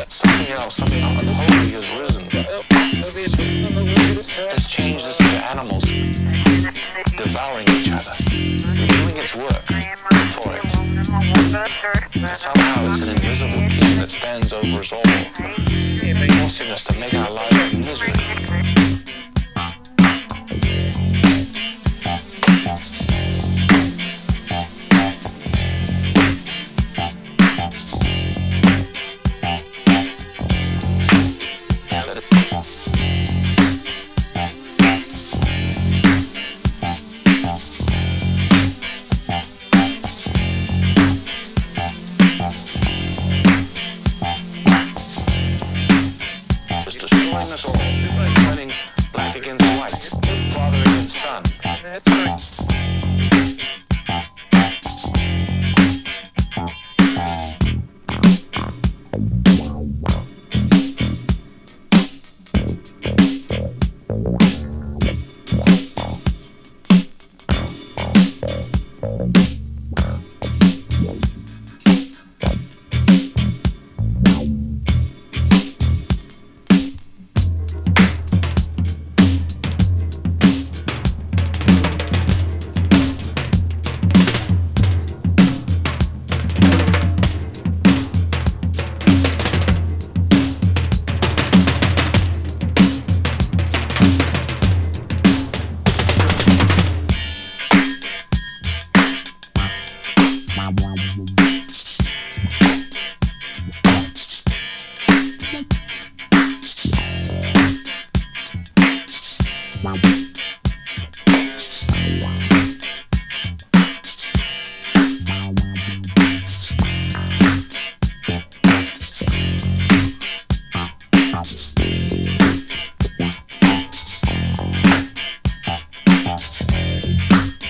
something else, something unholy has risen, has changed us into animals, devouring each other, doing its work for it. Somehow it's an invisible king that stands over us all, forcing us to make our lives a misery. Destroying us all, turning black against white, father against son. That's right. Wow.